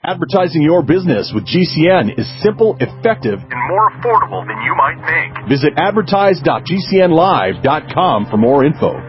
Advertising your business with GCN is simple, effective, and more affordable than you might think. Visit advertise.gcnlive.com for more info.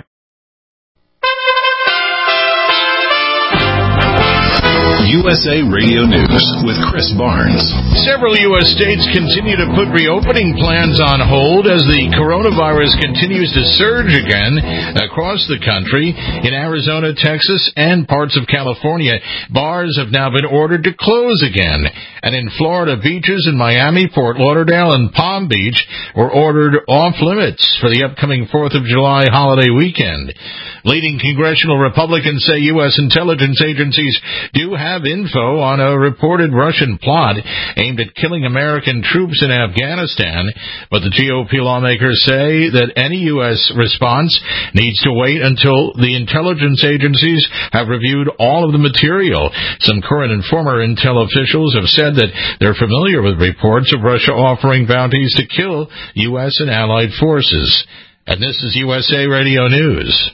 USA Radio News with Chris Barnes. Several U.S. states continue to put reopening plans on hold as the coronavirus continues to surge again across the country. In Arizona, Texas, and parts of California, bars have now been ordered to close again. And in Florida, beaches in Miami, Fort Lauderdale, and Palm Beach were ordered off limits for the upcoming 4th of July holiday weekend. Leading congressional Republicans say U.S. intelligence agencies do have info on a reported Russian plot aimed at killing American troops in Afghanistan, but the GOP lawmakers say that any U.S. response needs to wait until the intelligence agencies have reviewed all of the material. Some current and former intel officials have said that they're familiar with reports of Russia offering bounties to kill U.S. and allied forces. And this is USA Radio News.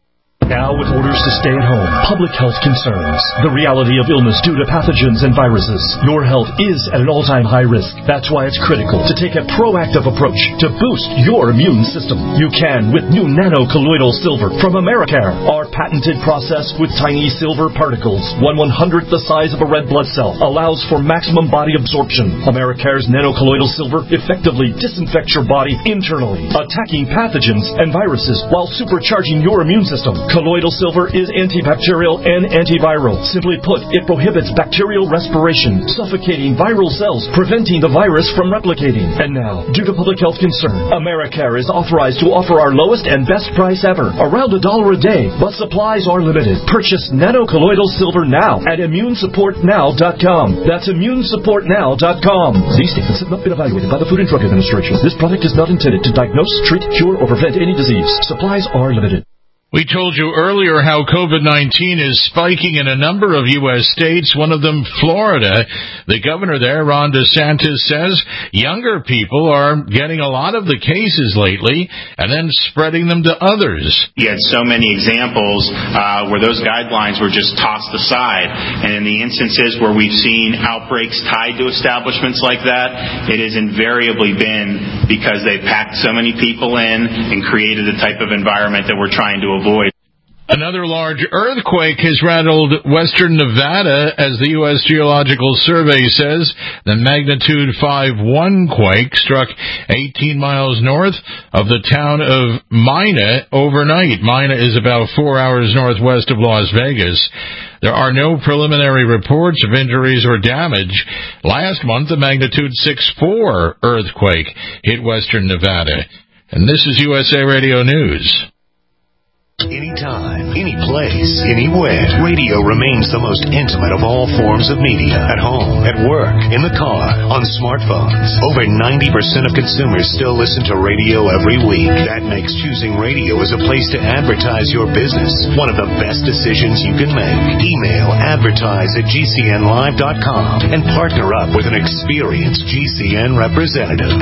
Now, with orders to stay at home, public health concerns, the reality of illness due to pathogens and viruses, your health is at an all-time high risk. That's why it's critical to take a proactive approach to boost your immune system. You can with new nano-colloidal silver from Americare, our patented process with tiny silver particles, 1/100th the size of a red blood cell, allows for maximum body absorption. Americare's nano-colloidal silver effectively disinfects your body internally, attacking pathogens and viruses while supercharging your immune system. Colloidal silver is antibacterial and antiviral. Simply put, it prohibits bacterial respiration, suffocating viral cells, preventing the virus from replicating. And now, due to public health concern, Americare is authorized to offer our lowest and best price ever, around $1 a day, but supplies are limited. Purchase nano-colloidal silver now at immunesupportnow.com. That's immunesupportnow.com. These statements have not been evaluated by the Food and Drug Administration. This product is not intended to diagnose, treat, cure, or prevent any disease. Supplies are limited. We told you earlier how COVID-19 is spiking in a number of U.S. states, one of them Florida. The governor there, Ron DeSantis, says younger people are getting a lot of the cases lately and then spreading them to others. He had so many examples where those guidelines were just tossed aside. And in the instances where we've seen outbreaks tied to establishments like that, it has invariably been because they packed so many people in and created the type of environment that we're trying to avoid. Another large earthquake has rattled western Nevada, as the U.S. Geological Survey says. The magnitude 5.1 quake struck 18 miles north of the town of Mina overnight. Mina is about 4 hours northwest of Las Vegas. There are no preliminary reports of injuries or damage. Last month, a magnitude 6.4 earthquake hit western Nevada. And this is USA Radio News. Anytime, any place, anywhere. Radio remains the most intimate of all forms of media. At home, at work, in the car, on smartphones. Over 90% of consumers still listen to radio every week. That makes choosing radio as a place to advertise your business one of the best decisions you can make. Email advertise@gcnlive.com and partner up with an experienced GCN representative.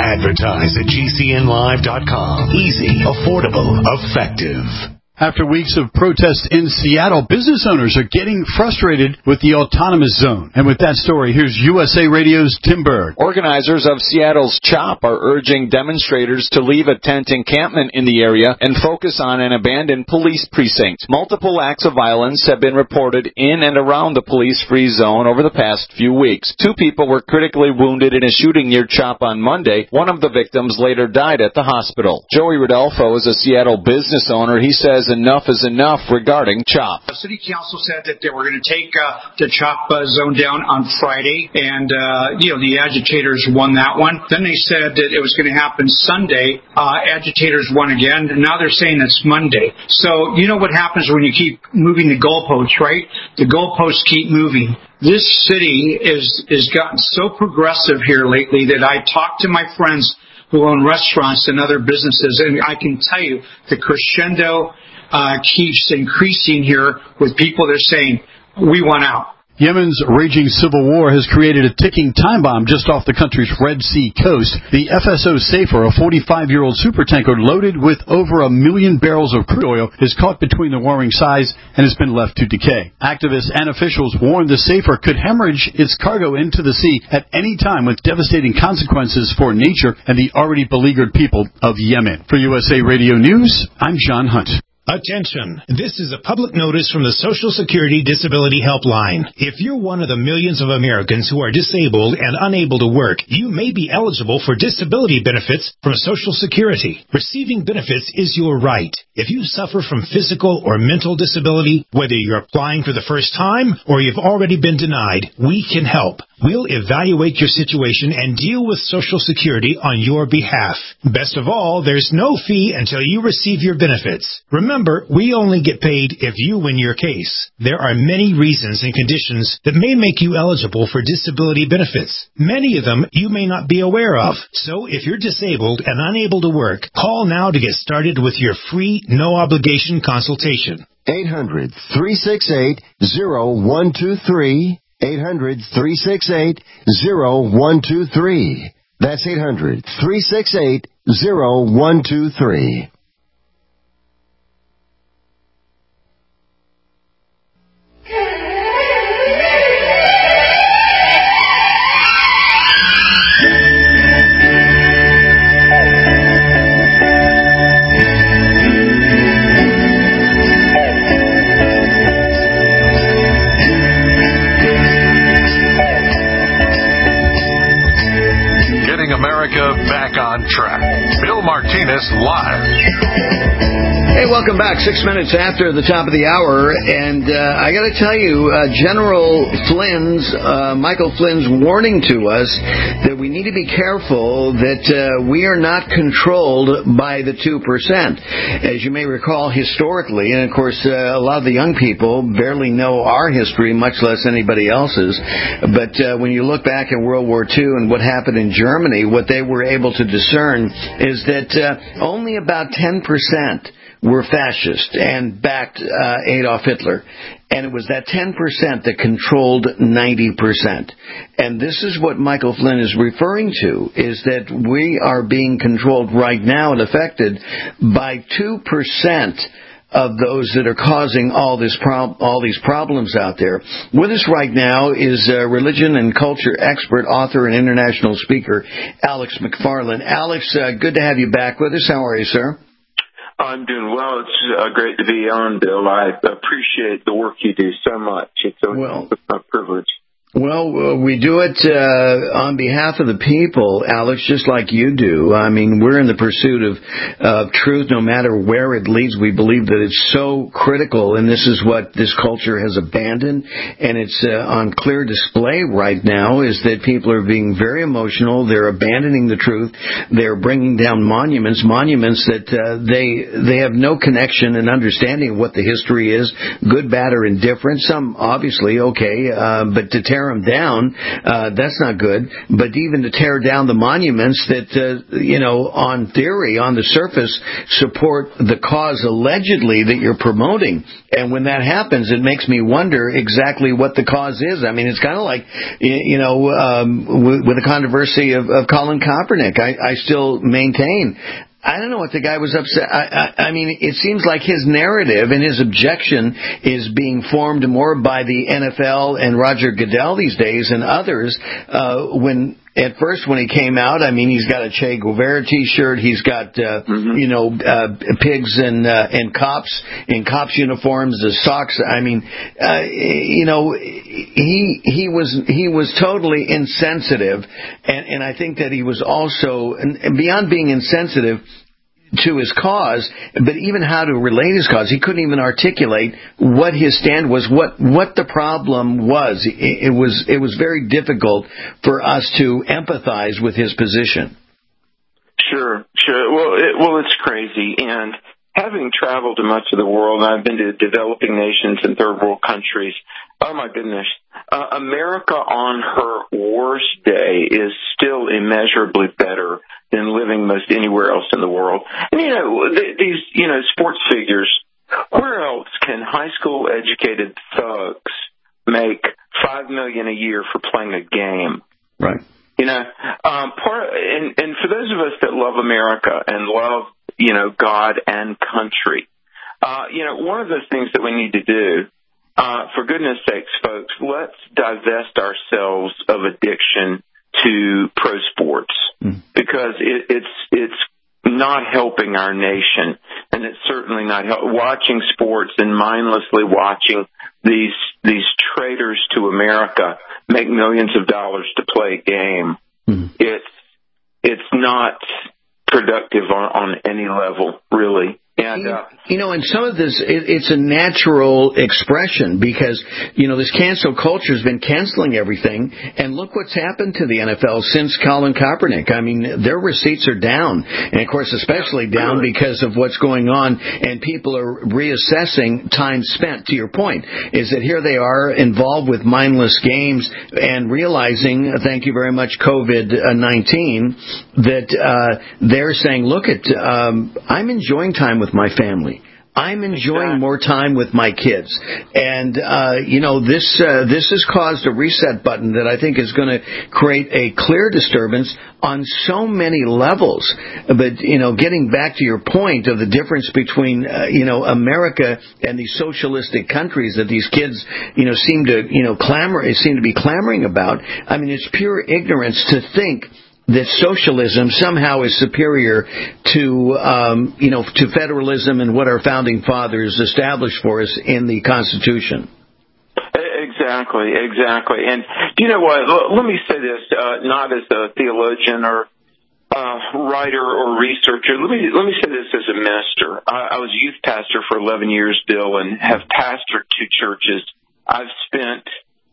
Advertise@gcnlive.com. Easy, affordable, effective. After weeks of protests in Seattle, business owners are getting frustrated with the autonomous zone. And with that story, here's USA Radio's Tim Berg. Organizers of Seattle's CHOP are urging demonstrators to leave a tent encampment in the area and focus on an abandoned police precinct. Multiple acts of violence have been reported in and around the police-free zone over the past few weeks. 2 people were critically wounded in a shooting near CHOP on Monday. One of the victims later died at the hospital. Joey Rodolfo is a Seattle business owner. He says enough is enough regarding CHOP. The city council said that they were going to take the CHOP zone down on Friday, and the agitators won that one. Then they said that it was going to happen Sunday. Agitators won again, and now they're saying it's Monday. So you know what happens when you keep moving the goalposts, right? The goalposts keep moving. This city is gotten so progressive here lately that I talked to my friends who own restaurants and other businesses, and I can tell you the crescendo keeps increasing here with people that are saying, we want out. Yemen's raging civil war has created a ticking time bomb just off the country's Red Sea coast. The FSO Safer, a 45-year-old supertanker loaded with over 1 million barrels of crude oil, is caught between the warring sides and has been left to decay. Activists and officials warn the Safer could hemorrhage its cargo into the sea at any time, with devastating consequences for nature and the already beleaguered people of Yemen. For USA Radio News, I'm John Hunt. Attention! This is a public notice from the Social Security Disability Helpline. If you're one of the millions of Americans who are disabled and unable to work, you may be eligible for disability benefits from Social Security. Receiving benefits is your right. If you suffer from physical or mental disability, whether you're applying for the first time or you've already been denied, we can help. We'll evaluate your situation and deal with Social Security on your behalf. Best of all, there's no fee until you receive your benefits. Remember, we only get paid if you win your case. There are many reasons and conditions that may make you eligible for disability benefits. Many of them you may not be aware of. So if you're disabled and unable to work, call now to get started with your free, no-obligation consultation. 800-368-0123. 800-368-0123. That's 800-368-0123. Back on track. Bill Martinez live. Hey, welcome back. 6 minutes after the top of the hour, and I got to tell you, General Flynn's, Michael Flynn's warning to us that we need to be careful that we are not controlled by the 2%. As you may recall, historically, and of course, a lot of the young people barely know our history, much less anybody else's. But when you look back at World War II and what happened in Germany, what they were able to discern is that only about 10% were fascist and backed Adolf Hitler. And it was that 10% that controlled 90%. And this is what Michael Flynn is referring to, is that we are being controlled right now and affected by 2% of those that are causing all these problems out there. With us right now is religion and culture expert, author, and international speaker, Alex McFarland. Alex, good to have you back with us. How are you, sir? I'm doing well. It's great to be on, Bill. I appreciate the work you do so much. It's a privilege. Well, we do it on behalf of the people, Alex, just like you do. I mean, we're in the pursuit of truth no matter where it leads. We believe that it's so critical, and this is what this culture has abandoned, and it's on clear display right now, is that people are being very emotional. They're abandoning the truth. They're bringing down monuments that they have no connection and understanding of what the history is, good, bad, or indifferent. Some, obviously, okay, but to tear them down, that's not good. But even to tear down the monuments that, on theory, on the surface, support the cause allegedly that you're promoting. And when that happens, it makes me wonder exactly what the cause is. I mean, it's kind of like, with the controversy of Colin Kaepernick. I still maintain, I don't know what the guy was upset. I mean, it seems like his narrative and his objection is being formed more by the NFL and Roger Goodell these days and others. At first, when he came out, I mean, he's got a Che Guevara T-shirt. He's got, pigs and cops in cops uniforms, the socks. I mean, he was totally insensitive, and I think that he was also, and beyond being insensitive to his cause, but even how to relate his cause. He couldn't even articulate what his stand was, what the problem was. It was very difficult for us to empathize with his position. Sure. Well, it's crazy. And having traveled to much of the world, I've been to developing nations and third world countries. Oh my goodness. America on her worst day is still immeasurably better than living most anywhere else in the world. And these sports figures, where else can high school educated thugs make $5 million a year for playing a game. Right. You know, and for those of us that love America and love, you know, God and country, you know, one of the things that we need to do, for goodness sakes, folks, let's divest ourselves of addiction to pro sports, because it's not helping our nation, and it's certainly not watching sports and mindlessly watching these traitors to America make millions of dollars to play a game. It's not productive on any level, really. And, you know, and some of this, it's a natural expression because, you know, this cancel culture has been canceling everything. And look what's happened to the NFL since Colin Kaepernick. I mean, their receipts are down. And, of course, especially down because of what's going on. And people are reassessing time spent. To your point, is that here they are involved with mindless games and realizing, thank you very much, COVID-19, that they're saying, look, I'm enjoying time with my family. I'm enjoying more time with my kids. And, you know, this has caused a reset button that I think is going to create a clear disturbance on so many levels. But, you know, getting back to your point of the difference between, you know, America and these socialistic countries that these kids, you know, seem to be clamoring about. I mean, it's pure ignorance to think that socialism somehow is superior to, you know, to federalism and what our founding fathers established for us in the Constitution. Exactly. And you know what? Let me say this, not as a theologian or writer or researcher. Let me say this as a minister. I was youth pastor for 11 years, Bill, and have pastored 2 churches. I've spent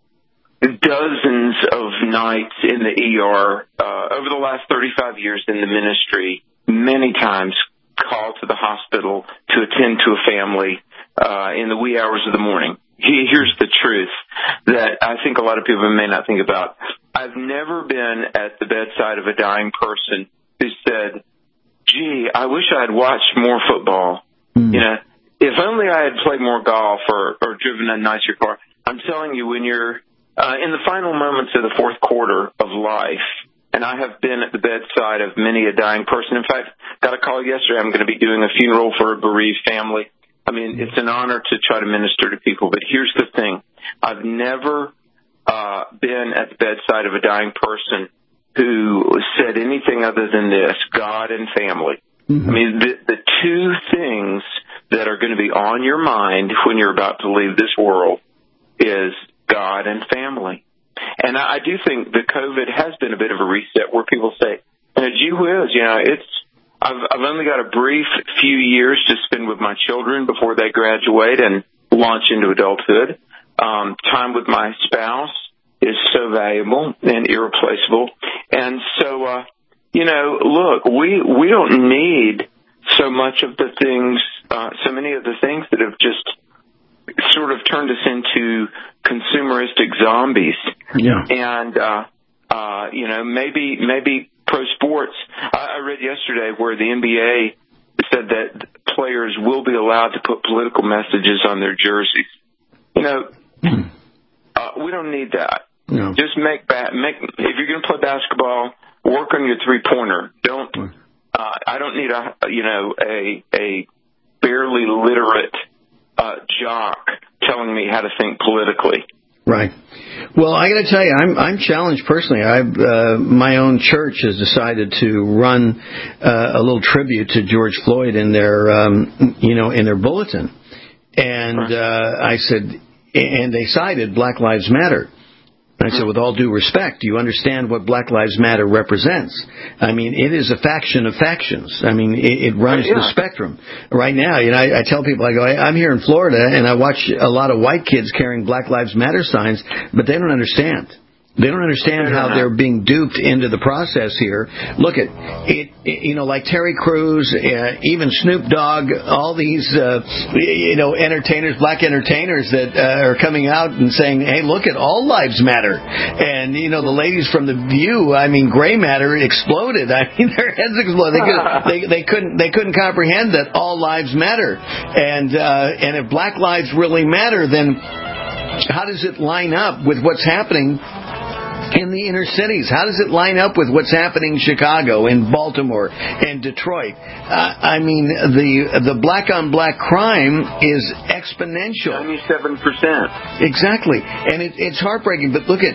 dozens of nights in the ER over the last 35 years in the ministry, many times called to the hospital to attend to a family in the wee hours of the morning. Here's the truth that I think a lot of people may not think about. I've never been at the bedside of a dying person who said, gee, I wish I had watched more football. You know, if only I had played more golf or driven a nicer car. I'm telling you, when you're in the final moments of the fourth quarter of life, and I have been at the bedside of many a dying person. In fact, got a call yesterday. I'm going to be doing a funeral for a bereaved family. I mean, it's an honor to try to minister to people, but here's the thing. I've never been at the bedside of a dying person who said anything other than this, God and family. I mean, the 2 things that are going to be on your mind when you're about to leave this world is God and family. And I do think that COVID has been a bit of a reset where people say, gee whiz, you know, I've only got a brief few years to spend with my children before they graduate and launch into adulthood. Time with my spouse is so valuable and irreplaceable. And so, you know, look, we don't need so much of the things, so many of the things that have just sort of turned us into consumeristic zombies. Yeah. And, you know, maybe pro sports. I read yesterday where the NBA said that players will be allowed to put political messages on their jerseys. You know, we don't need that. No. Just make if you're going to play basketball, work on your 3-pointer. Don't, I don't need a barely literate jock telling me how to think politically. Right. Well, I got to tell you, I'm challenged personally. My own church has decided to run a little tribute to George Floyd in their, in their bulletin, and I said, and they cited Black Lives Matter. I said, with all due respect, do you understand what Black Lives Matter represents? I mean, it is a faction of factions. I mean, it runs the spectrum. Right now, you know, I tell people, I go, I'm here in Florida, and I watch a lot of white kids carrying Black Lives Matter signs, but they don't understand. They don't understand how they're being duped into the process here. Look at it, you know, like Terry Crews, even Snoop Dogg, all these, entertainers, black entertainers that are coming out and saying, hey, look at all lives matter. And, you know, the ladies from The View, I mean, gray matter exploded. I mean, their heads exploded. They couldn't comprehend that all lives matter. And if black lives really matter, then How does it line up with what's happening in the inner cities? How does it line up with what's happening in Chicago, in Baltimore, and Detroit? The black-on-black crime is exponential. 97%. Exactly. And it's heartbreaking. But look at,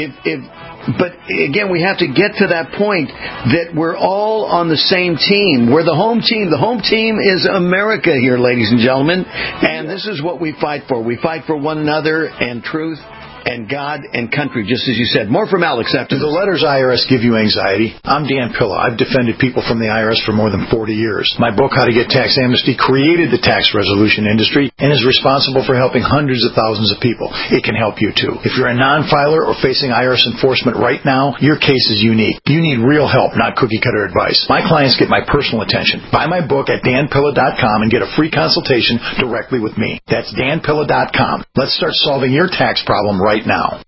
but again, we have to get to that point that we're all on the same team. We're the home team. The home team is America here, ladies and gentlemen. And this is what we fight for. We fight for one another and truth and God and country, just as you said. More from Alex after Do the letters IRS give you anxiety? I'm Dan Pilla. I've defended people from the IRS for more than 40 years. My book, How to Get Tax Amnesty, created the tax resolution industry and is responsible for helping hundreds of thousands of people. It can help you too. If you're a non-filer or facing IRS enforcement right now, your case is unique. You need real help, not cookie-cutter advice. My clients get my personal attention. Buy my book at danpilla.com and get a free consultation directly with me. That's danpilla.com. Let's start solving your tax problem right now.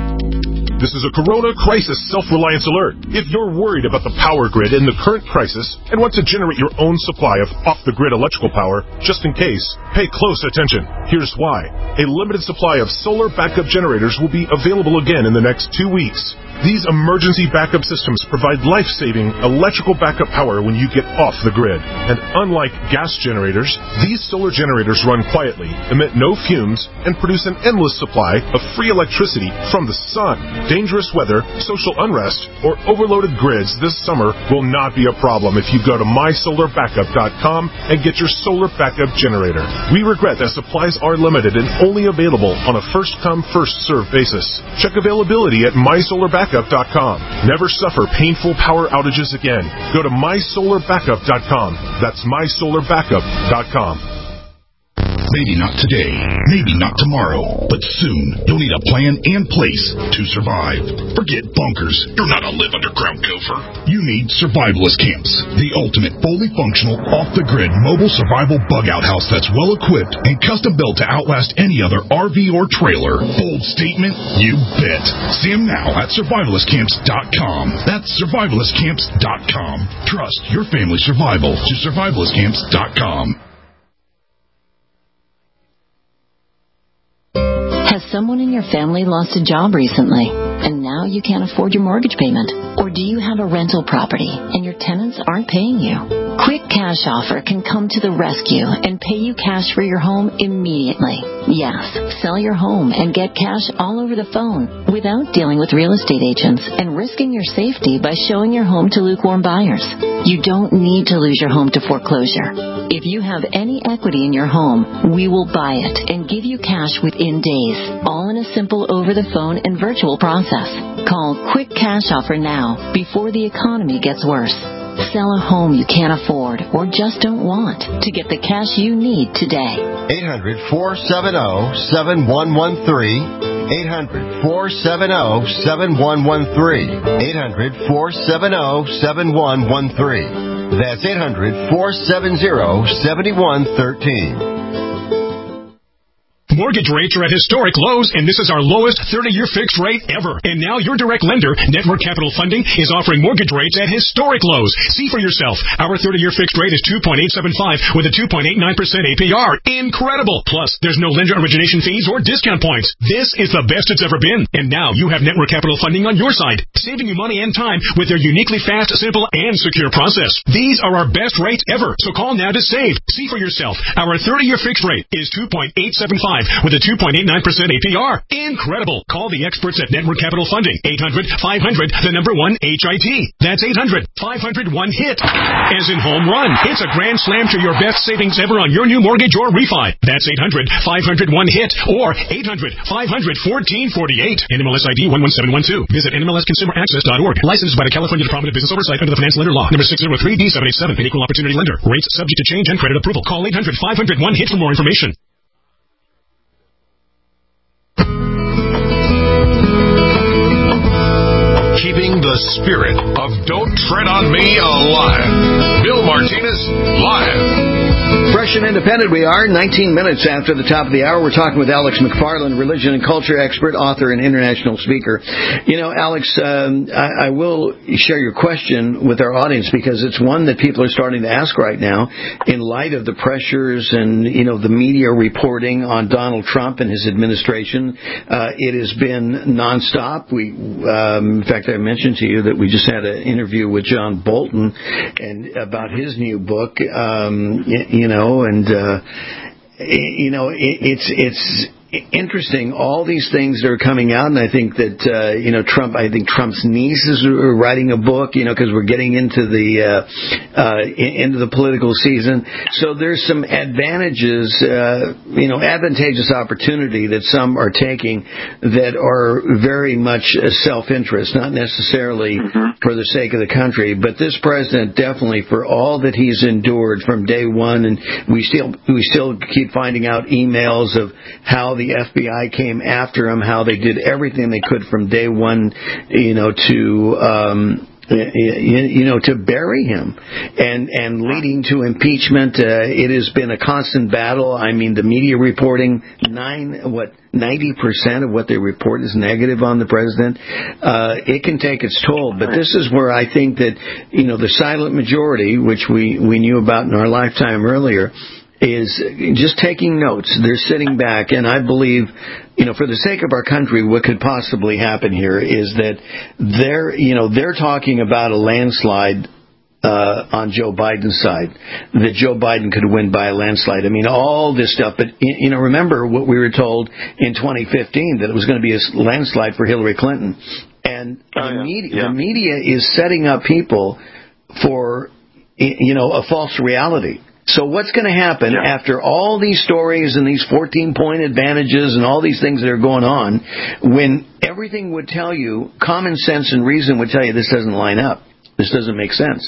This is a Corona Crisis Self-Reliance Alert. If you're worried about the power grid in the current crisis and want to generate your own supply of off-the-grid electrical power, just in case, pay close attention. Here's why. A limited supply of solar backup generators will be available again in the next 2 weeks. These emergency backup systems provide life-saving electrical backup power when you get off the grid. And unlike gas generators, these solar generators run quietly, emit no fumes, and produce an endless supply of free electricity from the sun. Dangerous weather, social unrest, or overloaded grids this summer will not be a problem if you go to mysolarbackup.com and get your solar backup generator. We regret that supplies are limited and only available on a first-come, first-served basis. Check availability at mysolarbackup.com. Never suffer painful power outages again. Go to mysolarbackup.com. That's mysolarbackup.com. Maybe not today, maybe not tomorrow, but soon you'll need a plan and place to survive. Forget bunkers. You're not a live underground gopher. You need survivalist camps, the ultimate fully functional, off-the-grid mobile survival bug-out house that's well-equipped and custom-built to outlast any other RV or trailer. Bold statement? You bet. See them now at survivalistcamps.com. That's survivalistcamps.com. Trust your family's survival to survivalistcamps.com. Has someone in your family lost a job recently, and now you can't afford your mortgage payment? Or do you have a rental property, and your tenants aren't paying you? Quick Cash Offer can come to the rescue and pay you cash for your home immediately. Yes, sell your home and get cash all over the phone without dealing with real estate agents and risking your safety by showing your home to lukewarm buyers. You don't need to lose your home to foreclosure. If you have any equity in your home, we will buy it and give you cash within days, all in a simple over-the-phone and virtual process. Call Quick Cash Offer now before the economy gets worse. Sell a home you can't afford or just don't want to get the cash you need today. 800-470-7113. 800-470-7113. 800-470-7113. That's 800-470-7113. Mortgage rates are at historic lows, and this is our lowest 30-year fixed rate ever. And now your direct lender, Network Capital Funding, is offering mortgage rates at historic lows. See for yourself. Our 30-year fixed rate is 2.875 with a 2.89% APR. Incredible! Plus, there's no lender origination fees or discount points. This is the best it's ever been. And now you have Network Capital Funding on your side, saving you money and time with their uniquely fast, simple, and secure process. These are our best rates ever, so call now to save. See for yourself. Our 30-year fixed rate is 2.875 with a 2.89% APR. Incredible. Call the experts at Network Capital Funding. 800-500-1-HIT. That's 800-500-1-HIT. As in home run. It's a grand slam to your best savings ever on your new mortgage or refi. That's 800-500-1-HIT or 800-500-1448. NMLS ID 11712. Visit NMLSConsumerAccess.org. Licensed by the California Department of Business Oversight under the Finance Lender Law. Number 603D787. An equal opportunity lender. Rates subject to change and credit approval. Call 800-500-1-HIT for more information. Keeping the the spirit of Don't Tread on Me alive. Bill Martinez, live. Fresh and independent we are, 19 minutes after the top of the hour. We're talking with Alex McFarland, religion and culture expert, author, and international speaker. You know, Alex, I will share your question with our audience because it's one that people are starting to ask right now in light of the pressures and, you know, the media reporting on Donald Trump and his administration. It has been nonstop. In fact, I mentioned to you that we just had an interview with John Bolton and about his new book, it's interesting, all these things that are coming out, and I think that, Trump's niece is writing a book, because we're getting into the political season. So there's some advantageous opportunity that some are taking that are very much self-interest, not necessarily for the sake of the country, but this president definitely, for all that he's endured from day one, and we still keep finding out emails of how the FBI came after him, how they did everything they could from day one, to bury him and leading to impeachment. It has been a constant battle. I mean, the media reporting 90% of what they report is negative on the president. It can take its toll, but this is where I think that, the silent majority, which we knew about in our lifetime earlier, is just taking notes. They're sitting back, and I believe, for the sake of our country, what could possibly happen here is that they're talking about a landslide on Joe Biden's side, that Joe Biden could win by a landslide. I mean, all this stuff, but remember what we were told in 2015, that it was going to be a landslide for Hillary Clinton, and the media is setting up people for a false reality. So what's going to happen after all these stories and these 14-point advantages and all these things that are going on, when everything would tell you, common sense and reason would tell you this doesn't line up, this doesn't make sense.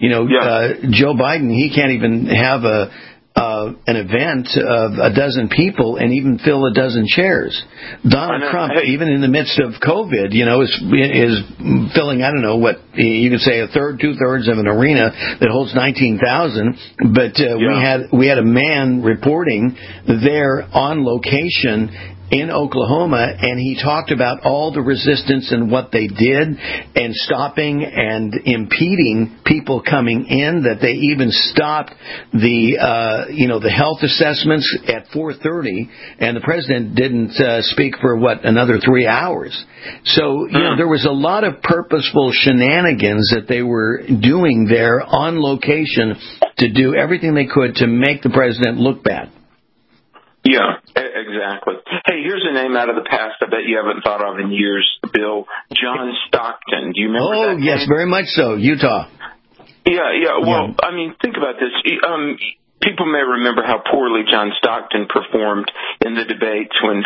Joe Biden, he can't even have an event of a dozen people and even fill a dozen chairs. Donald Trump, even in the midst of COVID, is filling, I don't know what, you could say two-thirds of an arena that holds 19,000. But we had a man reporting there on location in Oklahoma, and he talked about all the resistance and what they did and stopping and impeding people coming in, that they even stopped the health assessments at 4:30, and the president didn't speak for another 3 hours. So there was a lot of purposeful shenanigans that they were doing there on location to do everything they could to make the president look bad. Yeah, exactly. Hey, here's a name out of the past I bet you haven't thought of in years, Bill. John Stockton. Do you remember that? Oh, yes, very much so. Utah. Yeah. Well, I mean, think about this. People may remember how poorly John Stockton performed in the debates when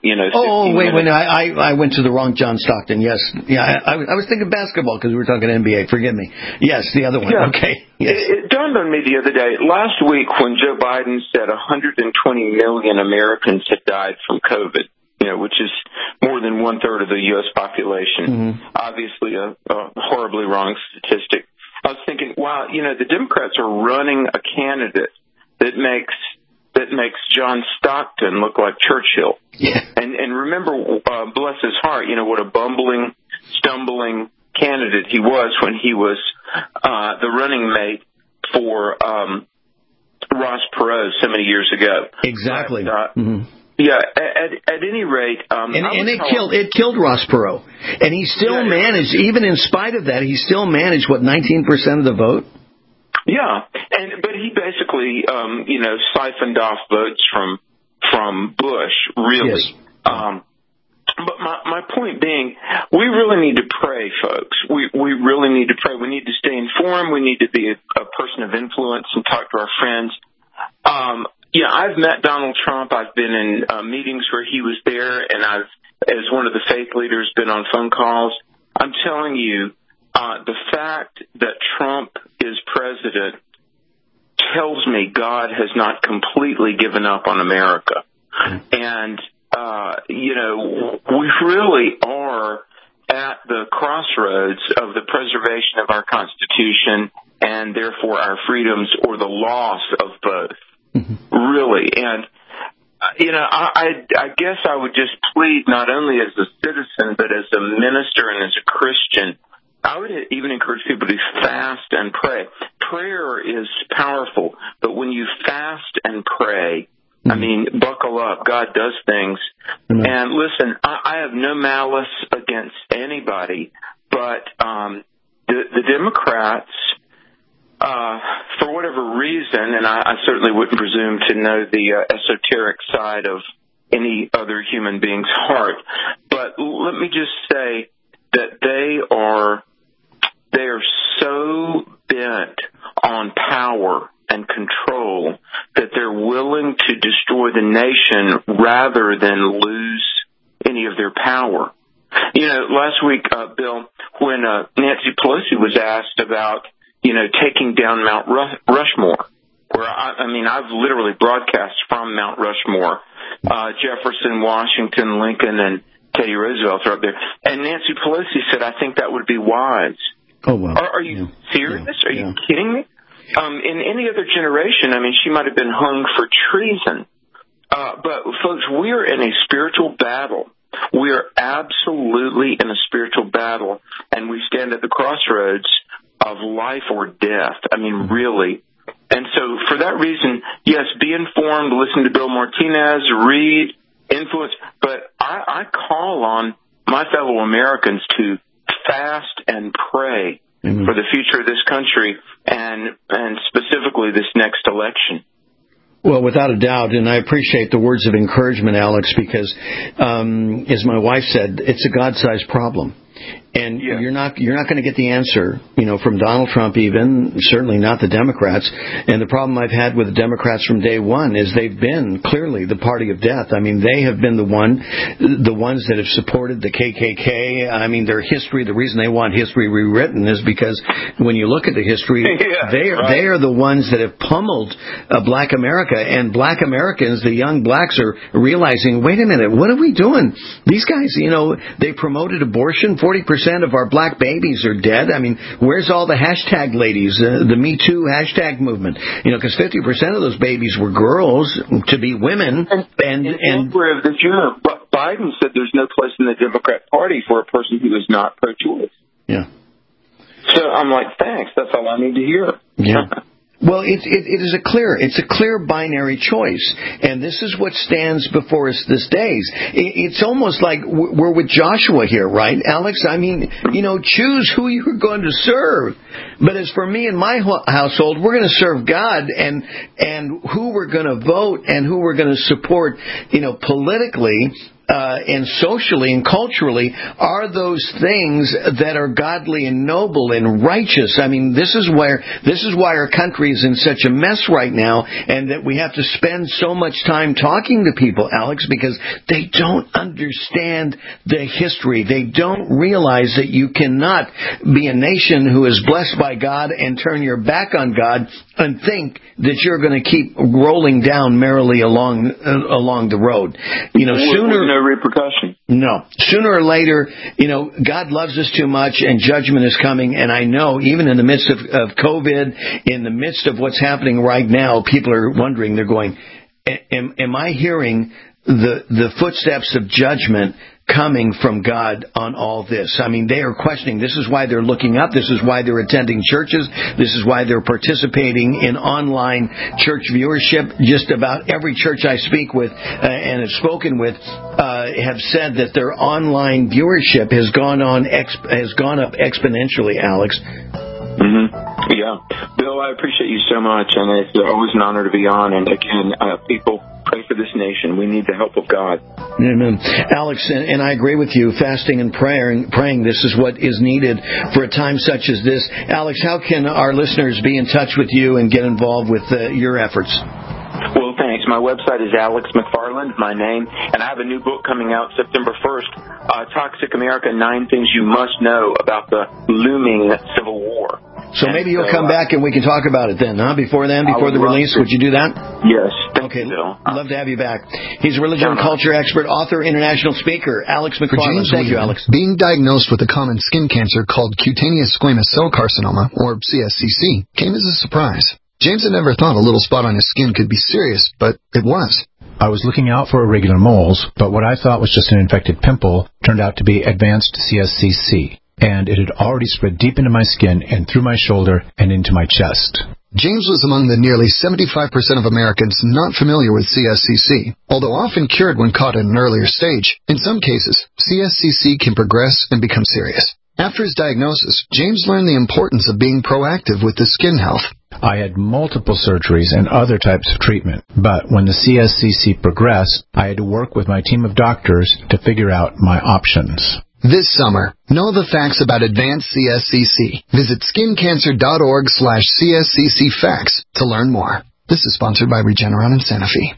I went to the wrong John Stockton. Yes. Yeah, I was thinking basketball because we were talking NBA. Forgive me. Yes, the other one. Yeah. Okay. Yes. It dawned on me the other day, last week when Joe Biden said 120 million Americans had died from COVID, which is more than 1/3 of the U.S. population. Obviously a horribly wrong statistic. I was thinking, wow, the Democrats are running a candidate that makes John Stockton look like Churchill. Yeah. And remember, bless his heart, what a bumbling, stumbling candidate he was when he was the running mate for Ross Perot so many years ago. Exactly. Yeah. At any rate, it killed Ross Perot, and he still managed, even in spite of that, he still managed 19% of the vote. Yeah, but he basically, siphoned off votes from Bush, really. Yes. But my point being, we really need to pray, folks. We really need to pray. We need to stay informed. We need to be a person of influence and talk to our friends. I've met Donald Trump. I've been in meetings where he was there, and I've, as one of the faith leaders, been on phone calls. I'm telling you, the fact that Trump is president tells me God has not completely given up on America. And, we really are at at the crossroads of the preservation of our Constitution and therefore our freedoms, or the loss of both. Really. And, I guess I would just plead, not only as a citizen, but as a minister and as a Christian, I would even encourage people to fast and pray. Prayer is powerful, but when you fast and pray, I mean, buckle up. God does things. And listen, I have no malice against anybody, but the Democrats, for whatever reason, and I certainly wouldn't presume to know the esoteric side of any other human being's heart, but let me just say that they are so bent on power and control that they're willing to destroy the nation rather than lose any of their power. Last week, Bill, when Nancy Pelosi was asked about taking down Mount Rushmore, where I've literally broadcast from Mount Rushmore. Jefferson, Washington, Lincoln, and Teddy Roosevelt are up there. And Nancy Pelosi said, "I think that would be wise." Oh, wow. Are you serious? Are you kidding me? In any other generation, she might have been hung for treason. But folks, we are in a spiritual battle. We are absolutely in a spiritual battle, and we stand at the crossroads of life or death. Really. And so for that reason, yes, be informed, listen to Bill Martinez, read, influence, but I call on my fellow Americans to fast and pray for the future of this country and specifically this next election. Well, without a doubt, and I appreciate the words of encouragement, Alex, because as my wife said, it's a God-sized problem. And you're not going to get the answer, from Donald Trump even, certainly not the Democrats. And the problem I've had with the Democrats from day one is they've been clearly the party of death. They have been the ones that have supported the KKK. Their history, the reason they want history rewritten is because when you look at the history, they are the ones that have pummeled Black America. And Black Americans, the young blacks, are realizing, wait a minute, what are we doing? These guys, they promoted abortion. 40% of our black babies are dead. Where's all the hashtag ladies, the Me Too hashtag movement? Because 50% of those babies were girls to be women. And January of this year, Biden said there's no place in the Democrat Party for a person who is not pro-choice. Yeah. So I'm like, thanks. That's all I need to hear. Yeah. Well, it is a clear binary choice, and this is what stands before us this days. It's almost like we're with Joshua here, right, Alex? Choose who you're going to serve. But as for me and my household, we're going to serve God, and who we're going to vote and who we're going to support, politically. And socially and culturally are those things that are godly and noble and righteous. This is why our country is in such a mess right now, and that we have to spend so much time talking to people, Alex, because they don't understand the history. They don't realize that you cannot be a nation who is blessed by God and turn your back on God and think that you're going to keep rolling down merrily along the road. No repercussion. No. Sooner or later, God loves us too much and judgment is coming. And I know even in the midst of COVID, in the midst of what's happening right now, people are wondering, they're going, am I hearing the footsteps of judgment coming from God on all this? They are questioning. This is why they're looking up. This is why they're attending churches. This is why they're participating in online church viewership. Just about every church I speak with and have spoken with have said that their online viewership has gone up exponentially, Alex. Yeah. Bill, I appreciate you so much, and it's always an honor to be on. And again, people, pray for this nation. We need the help of God. Amen. Alex, and I agree with you, fasting and praying, this is what is needed for a time such as this. Alex, how can our listeners be in touch with you and get involved with your efforts? Well, thanks. My website is Alex McFarland, my name, and I have a new book coming out September 1st, Toxic America, 9 Things You Must Know About the Looming Civil War. So maybe you'll come back and we can talk about it then, huh? Before the release, would you do that? Yes. Okay, love to have you back. He's a religion and culture expert, author, international speaker, Alex McFarland. Thank you, Alex. Being diagnosed with a common skin cancer called cutaneous squamous cell carcinoma, or CSCC, came as a surprise. James had never thought a little spot on his skin could be serious, but it was. I was looking out for irregular moles, but what I thought was just an infected pimple turned out to be advanced CSCC, and it had already spread deep into my skin and through my shoulder and into my chest. James was among the nearly 75% of Americans not familiar with CSCC. Although often cured when caught at an earlier stage, in some cases, CSCC can progress and become serious. After his diagnosis, James learned the importance of being proactive with his skin health. I had multiple surgeries and other types of treatment, but when the CSCC progressed, I had to work with my team of doctors to figure out my options. This summer, know the facts about advanced CSCC. Visit skincancer.org/CSCC facts to learn more. This is sponsored by Regeneron and Sanofi.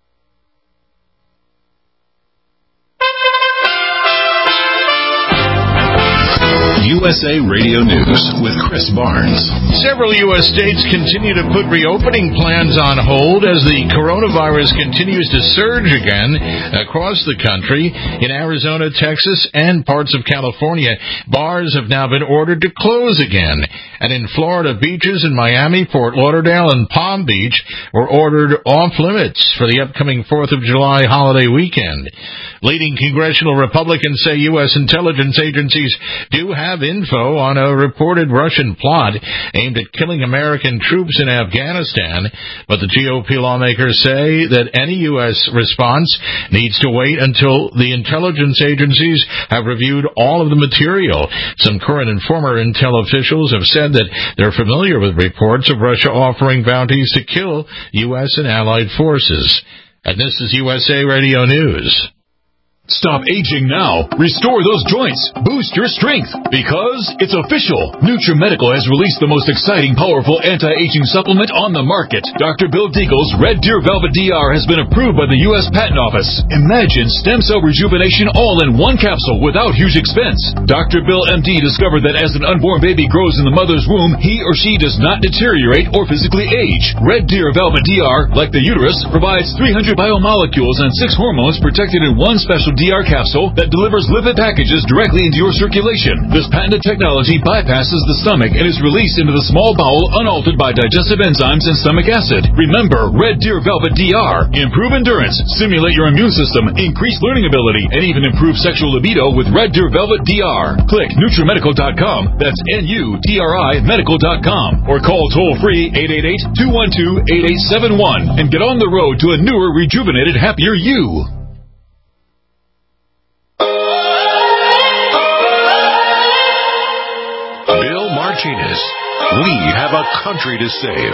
USA Radio News with Chris Barnes. Several U.S. states continue to put reopening plans on hold as the coronavirus continues to surge again across the country. In Arizona, Texas, and parts of California, bars have now been ordered to close again. And in Florida, beaches in Miami, Fort Lauderdale, and Palm Beach were ordered off limits for the upcoming 4th of July holiday weekend. Leading congressional Republicans say U.S. intelligence agencies do have info on a reported Russian plot aimed at killing American troops in Afghanistan, but the GOP lawmakers say that any U.S. response needs to wait until the intelligence agencies have reviewed all of the material. Some current and former intel officials have said that they're familiar with reports of Russia offering bounties to kill U.S. and allied forces. And this is USA Radio News. Stop aging now. Restore those joints. Boost your strength. Because it's official. NutriMedical has released the most exciting, powerful anti-aging supplement on the market. Dr. Bill Deagle's Red Deer Velvet DR has been approved by the U.S. Patent Office. Imagine stem cell rejuvenation all in one capsule without huge expense. Dr. Bill MD discovered that as an unborn baby grows in the mother's womb, he or she does not deteriorate or physically age. Red Deer Velvet DR, like the uterus, provides 300 biomolecules and 6 hormones protected in one special DR capsule that delivers lipid packages directly into your circulation. This patented technology bypasses the stomach and is released into the small bowel unaltered by digestive enzymes and stomach acid. Remember, Red Deer Velvet DR. Improve endurance, stimulate your immune system, increase learning ability, and even improve sexual libido with Red Deer Velvet DR. Click NutriMedical.com. That's NUTRI Medical.com. Or call toll-free 888-212-8871 and get on the road to a newer, rejuvenated, happier you. Martinez. We have a country to save.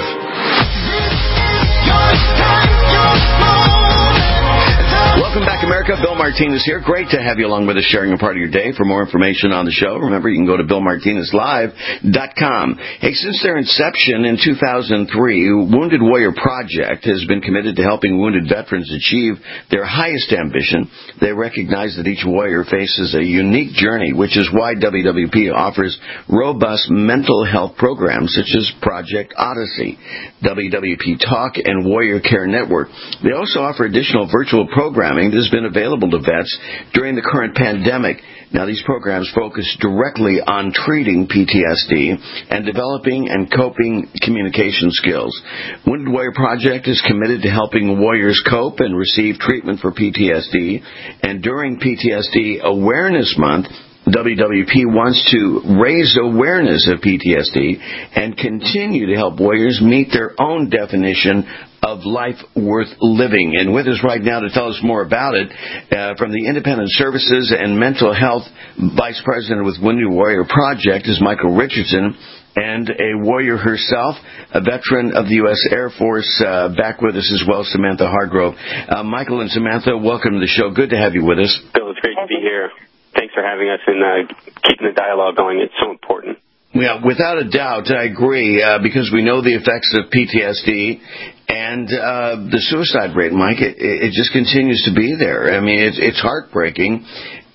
Welcome back, America. Bill Martinez here. Great to have you along with us, sharing a part of your day. For more information on the show, remember, you can go to BillMartinezLive.com. Hey, since their inception in 2003, Wounded Warrior Project has been committed to helping wounded veterans achieve their highest ambition. They recognize that each warrior faces a unique journey, which is why WWP offers robust mental health programs such as Project Odyssey, WWP Talk, and Warrior Care Network. They also offer additional virtual programming that has been available to vets during the current pandemic. Now, these programs focus directly on treating PTSD and developing and coping communication skills. Wounded Warrior Project is committed to helping warriors cope and receive treatment for PTSD. And during PTSD Awareness Month, WWP wants to raise awareness of PTSD and continue to help warriors meet their own definition of life worth living. And with us right now to tell us more about it, from the Independent Services and Mental Health Vice President with Wounded Warrior Project is Michael Richardson, and a warrior herself, a veteran of the U.S. Air Force, back with us as well, Samantha Hargrove. Michael and Samantha, welcome to the show. Good to have you with us. Bill, it's great to be here. Thanks for having us and keeping the dialogue going. It's so important. Yeah, without a doubt, I agree, because we know the effects of PTSD and the suicide rate, Mike. It just continues to be there. I mean, it's heartbreaking.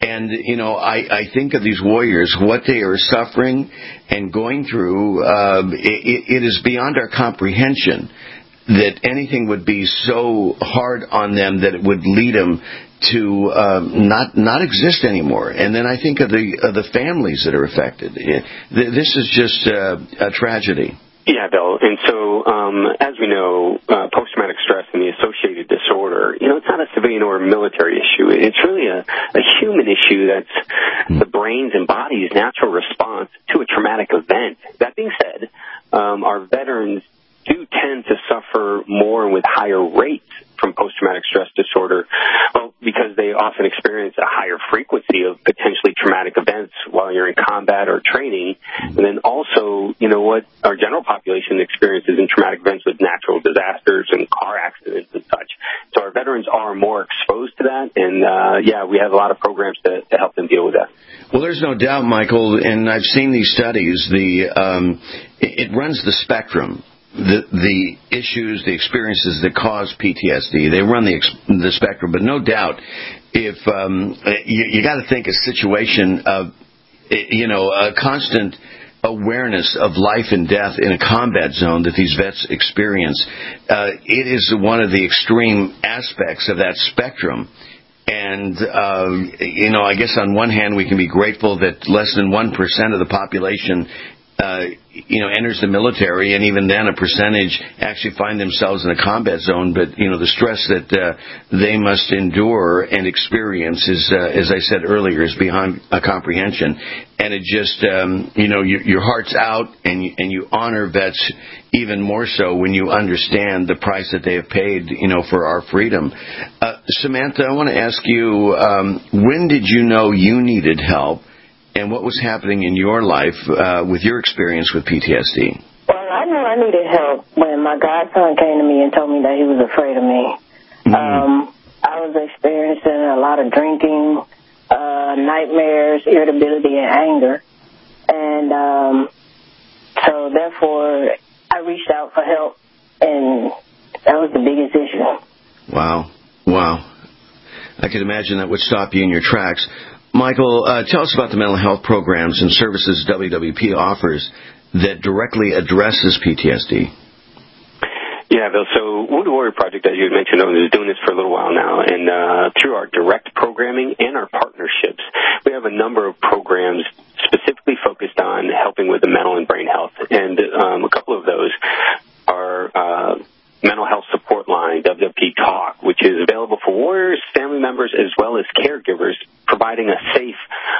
And, I think of these warriors, what they are suffering and going through, it is beyond our comprehension that anything would be so hard on them that it would lead them to not exist anymore. And then I think of the families that are affected. This is just a tragedy. Yeah, Bill. And so, as we know, post-traumatic stress and the associated disorder, it's not a civilian or a military issue. It's really a human issue that's the brain's and body's natural response to a traumatic event. That being said, our veterans do tend to suffer more with higher rates from post-traumatic stress disorder, because they often experience a higher frequency of potentially traumatic events while you're in combat or training. And then also, what our general population experiences in traumatic events with natural disasters and car accidents and such. So our veterans are more exposed to that, and we have a lot of programs to help them deal with that. Well, there's no doubt, Michael, and I've seen these studies, it runs the spectrum. The issues, the experiences that cause PTSD, they run the spectrum. But no doubt, if you got to think a situation of, a constant awareness of life and death in a combat zone that these vets experience, it is one of the extreme aspects of that spectrum. And, I guess on one hand we can be grateful that less than 1% of the population enters the military, and even then a percentage actually find themselves in a combat zone. But, the stress that they must endure and experience is, as I said earlier, is beyond a comprehension. And it just, your heart's out, and you honor vets even more so when you understand the price that they have paid, for our freedom. Samantha, I want to ask you, when did you know you needed help? And what was happening in your life with your experience with PTSD? Well, I knew I needed help when my godson came to me and told me that he was afraid of me. I was experiencing a lot of drinking, nightmares, irritability, and anger. And so, therefore, I reached out for help, and that was the biggest issue. Wow. I could imagine that would stop you in your tracks. Michael, tell us about the mental health programs and services WWP offers that directly addresses PTSD. Yeah, Bill. So Wounded Warrior Project, as you had mentioned, is doing this for a little while now. And through our direct programming and our partnerships, we have a number of programs specifically focused on helping with the mental and brain health. And a couple of those are mental health support line, WWP Talk, which is available for warriors, family members, as well as caregivers, providing a safe,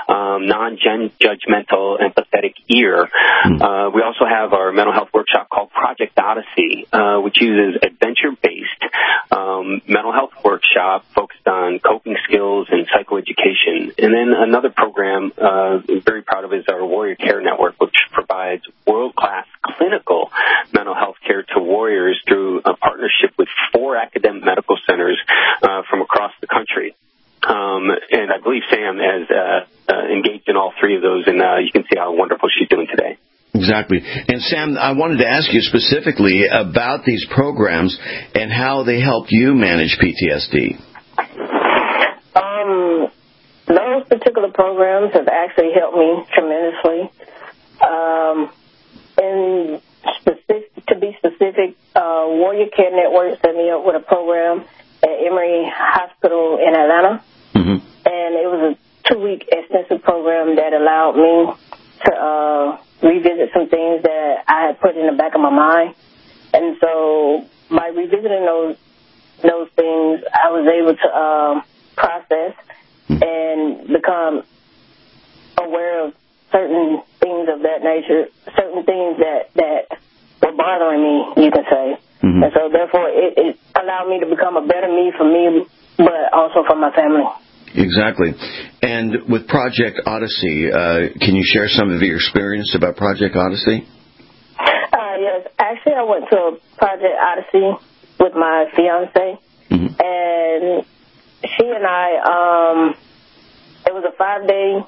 non-judgmental, empathetic ear. We also have our mental health workshop called Project Odyssey, which uses adventure-based mental health workshop focused on coping skills and psychoeducation. And then another program I'm very proud of is our Warrior Care Network, which provides world-class clinical mental health care to warriors through a partnership with 4 academic medical centers from across the country. And I believe Sam has engaged in all 3 of those, and you can see how wonderful she's doing today. Exactly. And Sam, I wanted to ask you specifically about these programs and how they help you manage PTSD. Those particular programs have actually helped me tremendously. To be specific, Warrior Care Network set me up with a program at Emory Hospital in Atlanta. And it was a 2-week extensive program that allowed me to revisit some things that I had put in the back of my mind. And so by revisiting those things, I was able to process and become aware of certain things of that nature, certain things that were bothering me, you can say. And so therefore it allowed me to become a better me for me, but also for my family. Exactly. And with Project Odyssey, can you share some of your experience about Project Odyssey? Yes. Actually, I went to Project Odyssey with my fiance, and she and I, it was a 5-day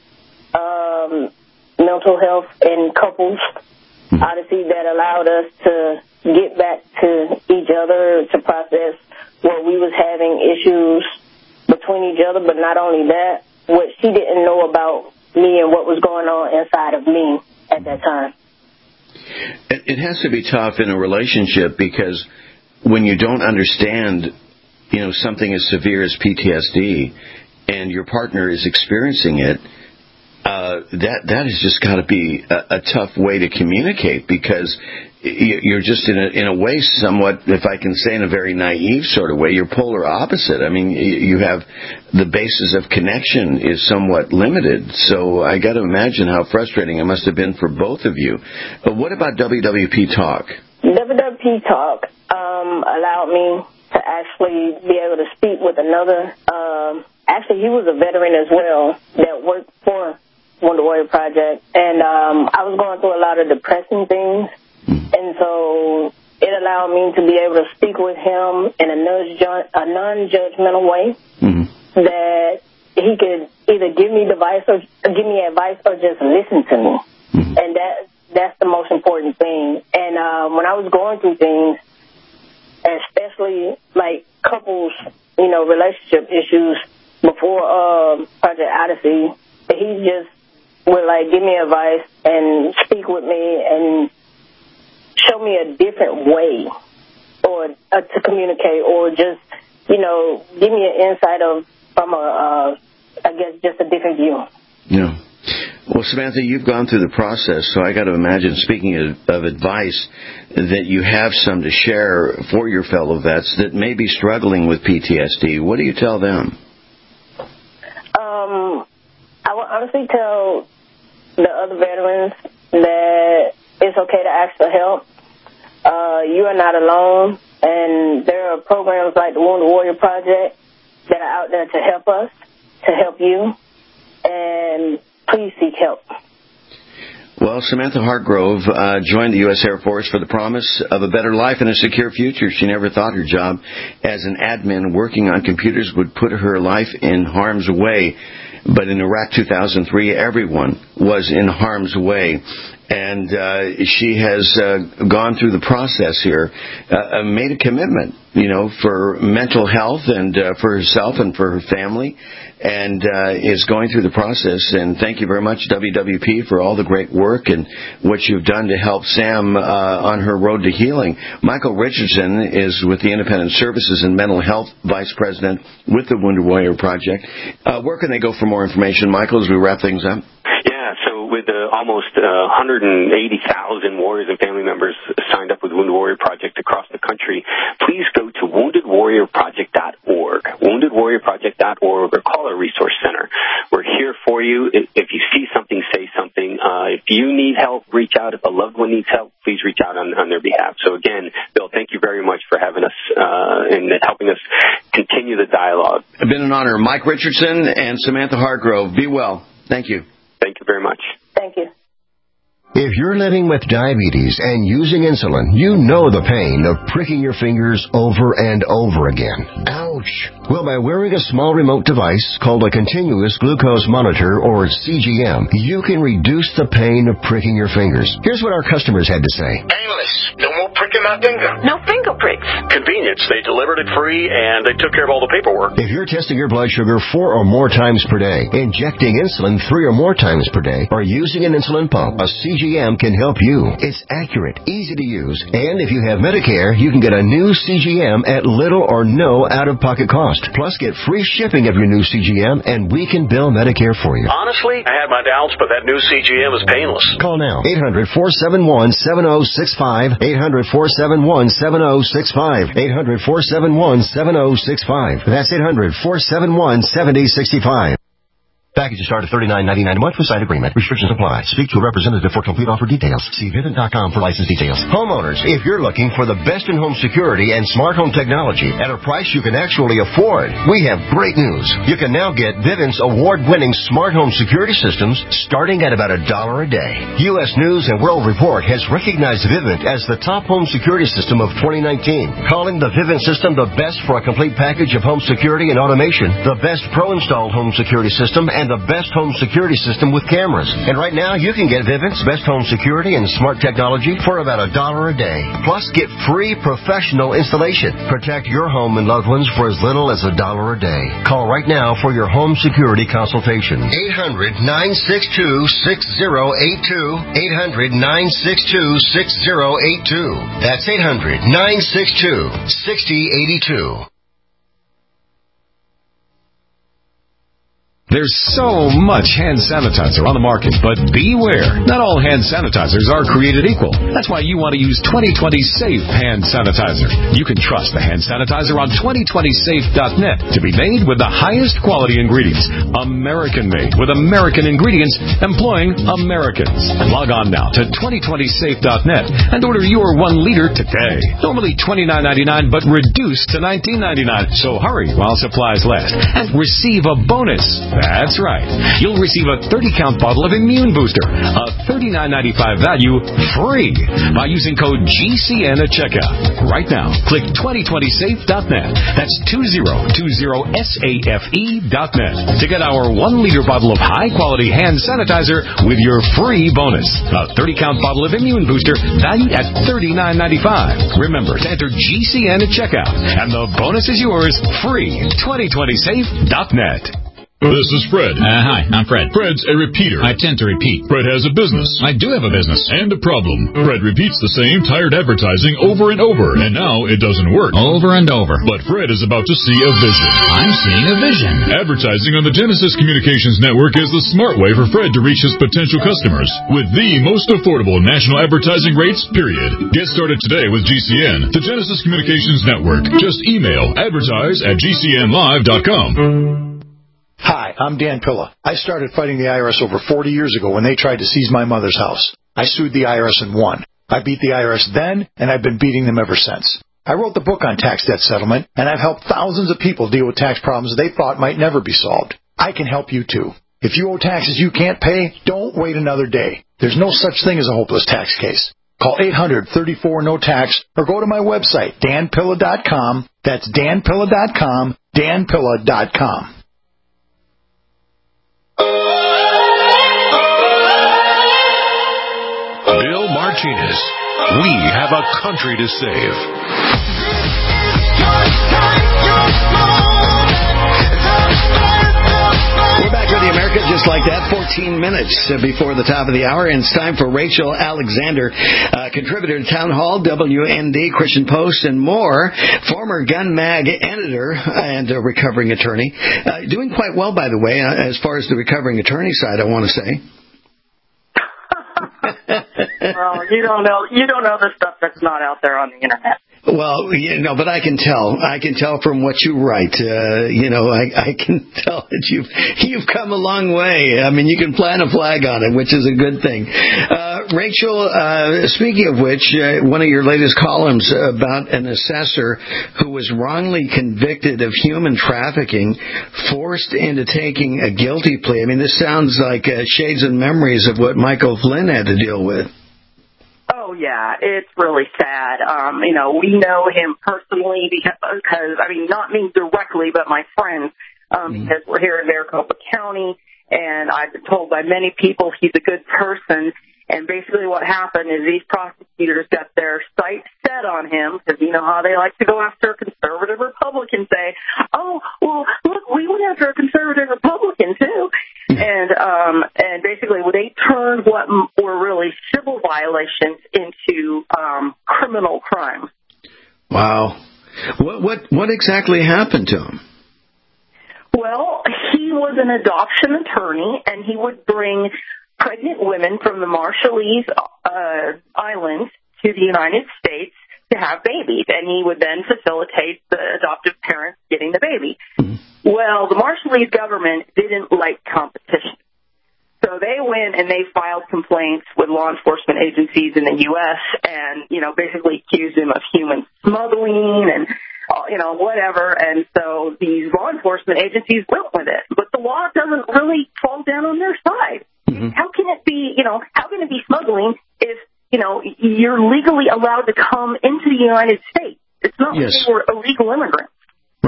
mental health and couples Odyssey that allowed us to get back to each other, to process where we was having issues between each other, but not only that, what she didn't know about me and what was going on inside of me at that time. It has to be tough in a relationship because when you don't understand, something as severe as PTSD and your partner is experiencing it, that has just got to be a tough way to communicate because you're just in a way somewhat, if I can say in a very naive sort of way, you're polar opposite. I mean, you have the basis of connection is somewhat limited. So I got to imagine how frustrating it must have been for both of you. But what about WWP Talk? WWP Talk allowed me to actually be able to speak with another. Actually, he was a veteran as well that worked for Wounded Warrior Project, and I was going through a lot of depressing things. And so it allowed me to be able to speak with him in a non-judgmental way that he could either give me advice or just listen to me. And that's the most important thing. And when I was going through things, especially like couples, relationship issues before Project Odyssey, he just would give me advice and speak with me and show me a different way or to communicate or just, give me an insight from just a different view. Yeah. Well, Samantha, you've gone through the process, so I got to imagine, speaking of advice, that you have some to share for your fellow vets that may be struggling with PTSD. What do you tell them? I would honestly tell the other veterans that it's okay to ask for help. You are not alone, and there are programs like the Wounded Warrior Project that are out there to help us, to help you, and please seek help. Well, Samantha Hargrove joined the U.S. Air Force for the promise of a better life and a secure future. She never thought her job as an admin working on computers would put her life in harm's way. But in Iraq 2003, everyone was in harm's way. And she has gone through the process here, made a commitment, for mental health and for herself and for her family, and is going through the process. And thank you very much, WWP, for all the great work and what you've done to help Sam on her road to healing. Michael Richardson is with the Independent Services and Mental Health Vice President with the Wounded Warrior Project. Where can they go for more information, Michael, as we wrap things up? Yeah, so with almost 180,000 warriors and family members signed up with Wounded Warrior Project across the country, please go to woundedwarriorproject.org, woundedwarriorproject.org, or call our resource center. We're here for you. If you see something, say something. If you need help, reach out. If a loved one needs help, please reach out on their behalf. So again, Bill, thank you very much for having us and helping us continue the dialogue. It's been an honor. Mike Richardson and Samantha Hargrove, be well. Thank you. Thank you very much. Thank you. If you're living with diabetes and using insulin, you know the pain of pricking your fingers over and over again. Ouch! Well, by wearing a small remote device called a continuous glucose monitor, or CGM, you can reduce the pain of pricking your fingers. Here's what our customers had to say. Painless. No more pricking my finger. No finger pricks. Convenience. They delivered it free and they took care of all the paperwork. If you're testing your blood sugar 4 or more times per day, injecting insulin 3 or more times per day, or using an insulin pump, a CGM can help you. It's accurate, easy to use, and if you have Medicare, you can get a new CGM at little or no out-of-pocket cost. Plus, get free shipping of your new CGM, and we can bill Medicare for you. Honestly, I had my doubts, but that new CGM is painless. Call now. 800-471-7065. 800-471-7065. 800-471-7065. That's 800-471-7065. Packages start at $39.99 a month with site agreement. Restrictions apply. Speak to a representative for complete offer details. See Vivint.com for license details. Homeowners, if you're looking for the best in-home security and smart home technology at a price you can actually afford, we have great news. You can now get Vivint's award-winning smart home security systems starting at about $1 a day. U.S. News and World Report has recognized Vivint as the top home security system of 2019, calling the Vivint system the best for a complete package of home security and automation, the best pro-installed home security system, and the best home security system with cameras. And right now, you can get Vivint's best home security and smart technology for about $1 a day. Plus, get free professional installation. Protect your home and loved ones for as little as $1 a day. Call right now for your home security consultation. 800-962-6082. 800-962-6082. That's 800-962-6082. There's so much hand sanitizer on the market, but beware. Not all hand sanitizers are created equal. That's why you want to use 2020 Safe Hand Sanitizer. You can trust the hand sanitizer on 2020safe.net to be made with the highest quality ingredients. American-made with American ingredients employing Americans. Log on now to 2020safe.net and order your 1 liter today. Normally $29.99, but reduced to $19.99. So hurry while supplies last and receive a bonus. That's right. You'll receive a 30-count bottle of Immune Booster, a $39.95 value, free by using code GCN at checkout. Right now, click 2020safe.net. That's 2020safe.net to get our 1-liter bottle of high-quality hand sanitizer with your free bonus. A 30-count bottle of Immune Booster valued at $39.95. Remember to enter GCN at checkout, and the bonus is yours free. 2020safe.net. This is Fred. Hi, I'm Fred. Fred's a repeater. I tend to repeat. Fred has a business. I do have a business. And a problem. Fred repeats the same tired advertising over and over, and now it doesn't work. Over and over. But Fred is about to see a vision. I'm seeing a vision. Advertising on the Genesis Communications Network is the smart way for Fred to reach his potential customers with the most affordable national advertising rates, period. Get started today with GCN, the Genesis Communications Network. Just email advertise@gcnlive.com. Hi, I'm Dan Pilla. I started fighting the IRS over 40 years ago when they tried to seize my mother's house. I sued the IRS and won. I beat the IRS then, and I've been beating them ever since. I wrote the book on tax debt settlement, and I've helped thousands of people deal with tax problems they thought might never be solved. I can help you too. If you owe taxes you can't pay, don't wait another day. There's no such thing as a hopeless tax case. Call 800-34-NO-TAX or go to my website, danpilla.com. That's danpilla.com, danpilla.com. Bill Martinez. We have a country to save. We're back with the America just like that, 14 minutes before the top of the hour, and it's time for Rachel Alexander, contributor to Town Hall, WND, Christian Post, and more, former Gun Mag editor and a recovering attorney. Doing quite well, by the way, as far as the recovering attorney side, I want to say. Well, you don't know the stuff that's not out there on the internet. Well, but I can tell from what you write. I can tell that you've come a long way. I mean, you can plant a flag on it, which is a good thing. Rachel, speaking of which, one of your latest columns about an assessor who was wrongly convicted of human trafficking, forced into taking a guilty plea. I mean, this sounds like shades and memories of what Michael Flynn had to deal with. Oh, yeah, it's really sad. We know him personally because, not me directly, but my friends, because we're here in Maricopa County, and I've been told by many people he's a good person. And basically what happened is these prosecutors got their sights set on him, because you know how they like to go after a conservative Republican, say, oh, well, look, we went after a conservative Republican, too. And basically they turned what were really civil violations into criminal crimes. Wow. What exactly happened to him? Well, he was an adoption attorney, and he would bring pregnant women from the Marshallese Islands to the United States to have babies, and he would then facilitate the adoptive parents getting the baby. Well, the Marshallese government didn't like competition. So they went and they filed complaints with law enforcement agencies in the U.S. and, basically accused him of human smuggling and, whatever. And so these law enforcement agencies went with it. But the law doesn't really fall down on their side. How can it be, how can it be smuggling if, you're legally allowed to come into the United States? It's not like we're illegal immigrants. Right.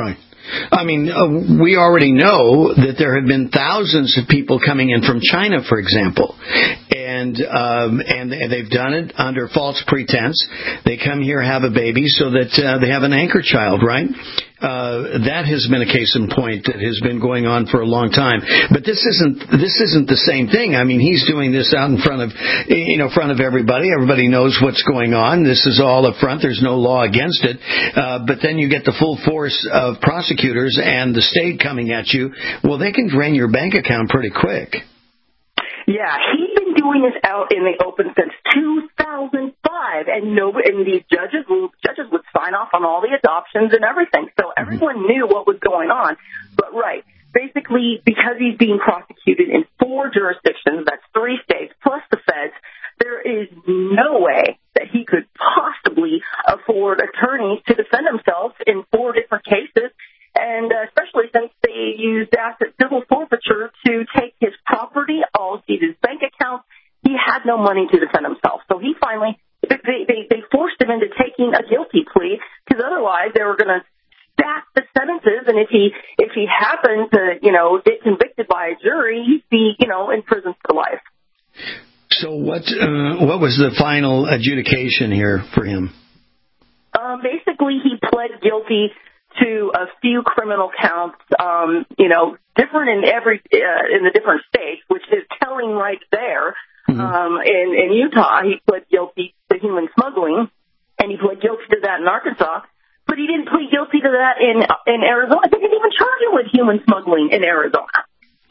I mean, we already know that there have been thousands of people coming in from China, for example, and they've done it under false pretense. They come here, have a baby, so that they have an anchor child, right? That has been a case in point that has been going on for a long time. But this isn't the same thing. I mean, he's doing this out in front of everybody. Everybody knows what's going on. This is all up front. There's no law against it. But then you get the full force of prosecutors and the state coming at you. Well, they can drain your bank account pretty quick. Yeah, he's been doing this out in the open since 2005, and these judges would sign off on all the adoptions and everything. So everyone knew what was going on. But basically, because he's being prosecuted in 4 jurisdictions, that's 3 states plus the feds, there is no way that he could possibly afford attorneys to defend himself in 4 different cases. And especially since they used asset civil forfeiture to take his property, all his bank accounts, he had no money to defend himself. So he finally, they forced him into taking a guilty plea, because otherwise they were going to stack the sentences. And if he happened to, get convicted by a jury, he'd be, in prison for life. So what was the final adjudication here for him? Basically, he pled guilty to a few criminal counts, different in the different states, which is telling right there. In Utah, he pled guilty to human smuggling, and he pled guilty to that in Arkansas, but he didn't plead guilty to that in Arizona. They didn't even charge him with human smuggling in Arizona.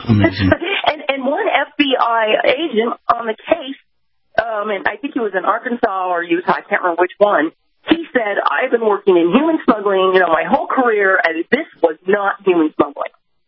And one FBI agent on the case, and I think he was in Arkansas or Utah, I can't remember which one, he said, I've been working in human smuggling, my whole career, and this was not human smuggling.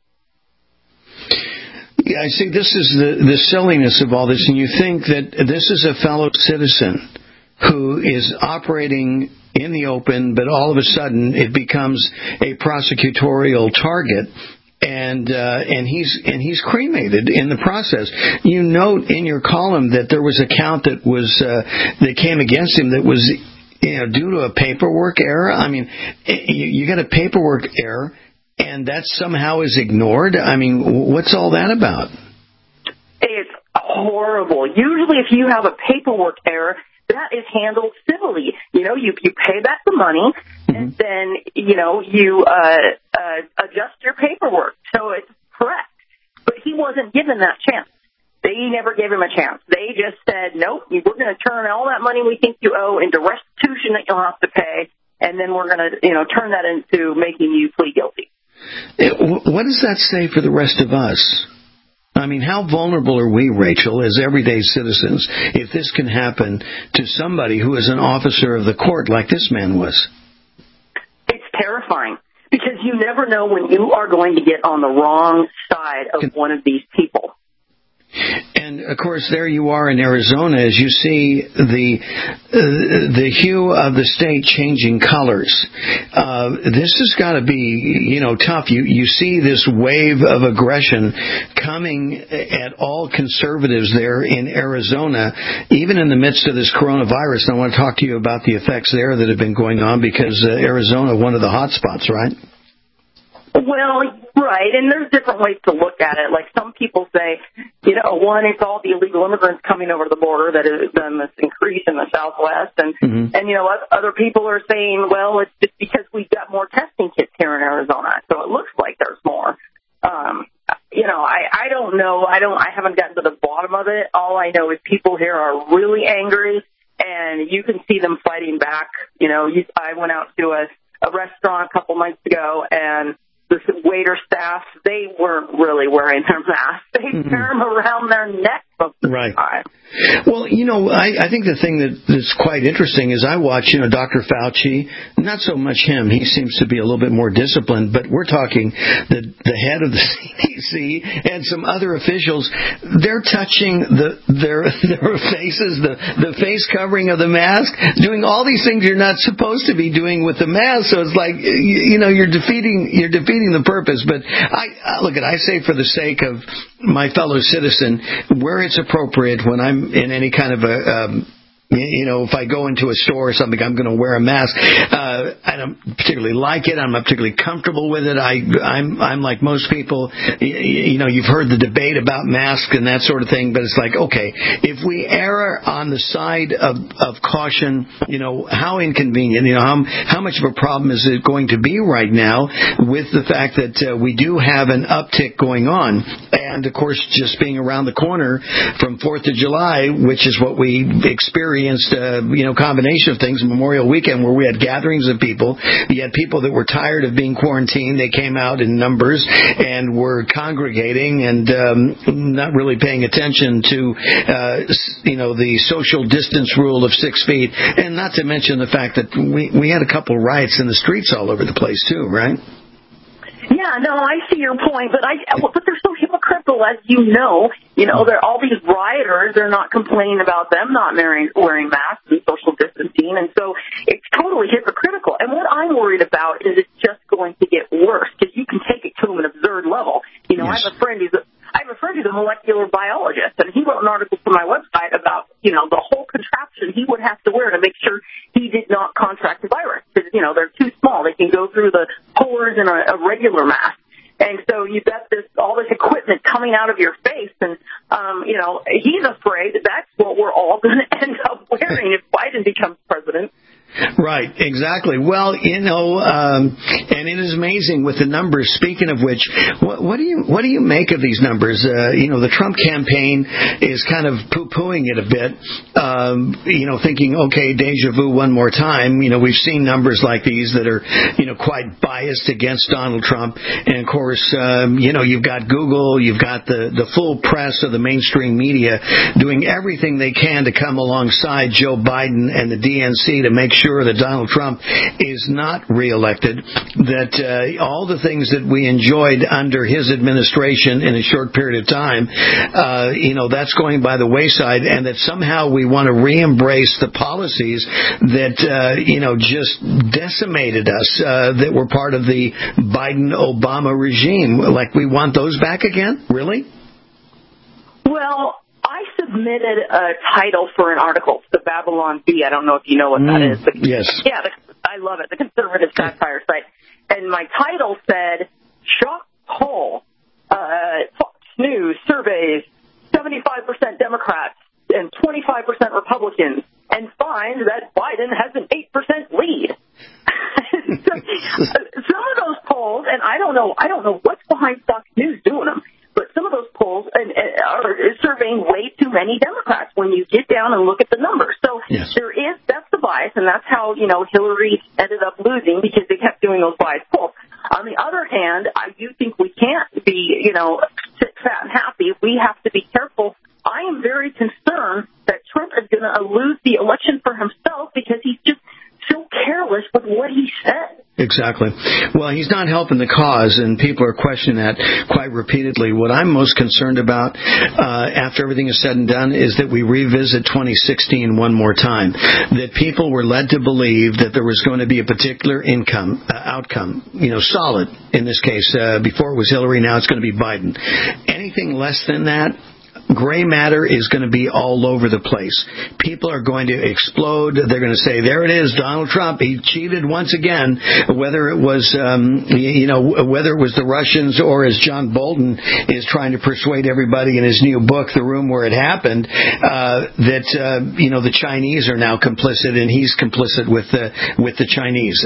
Yeah, I see. This is the silliness of all this, and you think that this is a fellow citizen who is operating in the open, but all of a sudden it becomes a prosecutorial target. And he's cremated in the process. You note in your column that there was a count that came against him that was due to a paperwork error. I mean, you got a paperwork error, and that somehow is ignored. I mean, what's all that about? It's horrible. Usually, if you have a paperwork error, that is handled civilly. You pay back the money, and then you adjust your paperwork so it's correct. But he wasn't given that chance. They never gave him a chance. They just said, nope, we're going to turn all that money we think you owe into restitution that you'll have to pay, and then we're going to, turn that into making you plead guilty. What does that say for the rest of us? I mean, how vulnerable are we, Rachel, as everyday citizens, if this can happen to somebody who is an officer of the court like this man was? It's terrifying, because you never know when you are going to get on the wrong side of one of these people. And, of course, there you are in Arizona as you see the hue of the state changing colors. This has got to be, tough. You see this wave of aggression coming at all conservatives there in Arizona, even in the midst of this coronavirus. And I want to talk to you about the effects there that have been going on, because Arizona, one of the hot spots, right? Well, right, and there's different ways to look at it. Like some people say, one, it's all the illegal immigrants coming over the border that has been this increase in the Southwest, and other people are saying, well, it's just because we've got more testing kits here in Arizona, so it looks like there's more. I don't know. I haven't gotten to the bottom of it. All I know is people here are really angry, and you can see them fighting back. I went out to a restaurant a couple months ago, and the waiter staff, they weren't really wearing their masks. They wear them around their neck most of the time. Well, I think the thing that's quite interesting is I watch, Dr. Fauci, not so much him. He seems to be a little bit more disciplined, but we're talking the head of the CDC and some other officials. They're touching their faces, the face covering of the mask, doing all these things you're not supposed to be doing with the mask. So it's like, you're defeating the purpose. But I say for the sake of my fellow citizen, where it's appropriate, when I'm in any kind of a if I go into a store or something, I'm going to wear a mask. I don't particularly like it. I'm not particularly comfortable with it. I'm like most people. You've heard the debate about masks and that sort of thing, but it's like, okay, if we err on the side of caution, how inconvenient, how much of a problem is it going to be right now with the fact that we do have an uptick going on, and of course just being around the corner from 4th of July, which is what we experienced, combination of things, Memorial Weekend, where we had gatherings of people. You had people that were tired of being quarantined. They came out in numbers and were congregating and not really paying attention to the social distance rule of 6 feet, and not to mention the fact that we had a couple riots in the streets all over the place too, right? Yeah, no, I see your point, but they're so hypocritical, as you know. They're all these rioters. They're not complaining about them not wearing masks and social distancing, and so it's totally hypocritical. And what I'm worried about is it's just going to get worse, because you can take it to an absurd level. Yes. I have a friend who's a molecular biologist, and he wrote an article for my website about, the whole contraption he would have to wear to make sure he did not contract the virus. Because, they're too small. They can go through the pores in a regular mask. And so you've got all this equipment coming out of your face, and, he's afraid that's what we're all going to end up wearing if Biden becomes president. Right, exactly. Well, and it is amazing with the numbers. Speaking of which, what do you make of these numbers? The Trump campaign is kind of poo-pooing it a bit, thinking, okay, deja vu one more time. We've seen numbers like these that are, quite biased against Donald Trump. And of course, you've got Google, you've got the full press of the mainstream media doing everything they can to come alongside Joe Biden and the DNC to make sure that Donald Trump is not reelected, that all the things that we enjoyed under his administration in a short period of time, that's going by the wayside, and that somehow we want to re-embrace the policies that, just decimated us, that were part of the Biden-Obama regime. Like, we want those back again? Really? Well, I submitted a title for an article, the Babylon Bee. I don't know if you know what that is. Yes. Yeah, I love it, the conservative satire site. And my title said, Shock Poll, Fox News surveys 75% Democrats and 25% Republicans, and finds that Biden has an 8% lead. Some of those polls, and I don't know what's behind Fox News doing them, but some of those polls are surveying way too many Democrats when you get down and look at the numbers. So yes. That's the bias, and that's how, Hillary ended up losing, because they kept doing those biased polls. On the other hand, I do think we can't be, sit fat and happy. We have to be careful. I am very concerned that Trump is going to lose the election for himself, because he's just so careless with what he said. Exactly. Well, he's not helping the cause, and people are questioning that quite repeatedly. What I'm most concerned about after everything is said and done is that we revisit 2016 one more time, that people were led to believe that there was going to be a particular outcome, solid in this case. Before it was Hillary, now it's going to be Biden. Anything less than that, gray matter is going to be all over the place. People are going to explode. They're going to say, there it is, Donald Trump. He cheated once again, whether it was, whether it was the Russians, or as John Bolton is trying to persuade everybody in his new book, The Room Where It Happened, that the Chinese are now complicit, and he's complicit with the Chinese.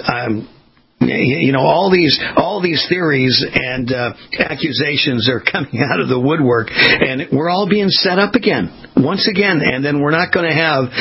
All these theories and accusations are coming out of the woodwork, and we're all being set up again, once again, and then we're not going to have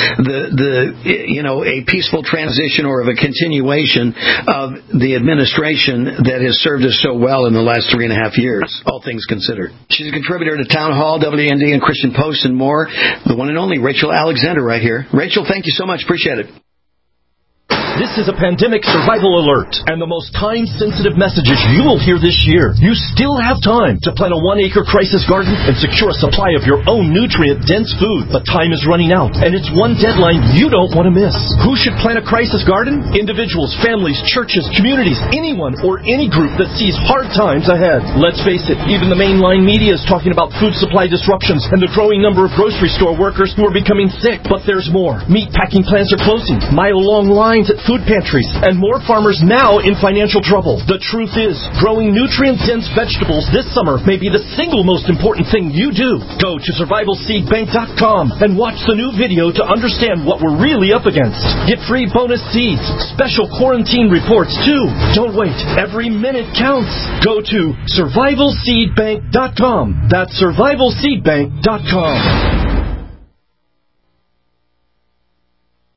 a peaceful transition or of a continuation of the administration that has served us so well in the last 3.5 years, all things considered. She's a contributor to Town Hall, WND, and Christian Post, and more. The one and only Rachel Alexander right here. Rachel, thank you so much. Appreciate it. This is a pandemic survival alert, and the most time-sensitive messages you will hear this year. You still have time to plant a 1-acre crisis garden and secure a supply of your own nutrient-dense food. But time is running out, and it's one deadline you don't want to miss. Who should plant a crisis garden? Individuals, families, churches, communities, anyone or any group that sees hard times ahead. Let's face it, even the mainline media is talking about food supply disruptions and the growing number of grocery store workers who are becoming sick. But there's more. Meat packing plants are closing, mile-long lines at food pantries, and more farmers now in financial trouble. The truth is, growing nutrient-dense vegetables this summer may be the single most important thing you do. Go to survivalseedbank.com and watch the new video to understand what we're really up against. Get free bonus seeds, special quarantine reports too. Don't wait. Every minute counts. Go to survivalseedbank.com. That's survivalseedbank.com.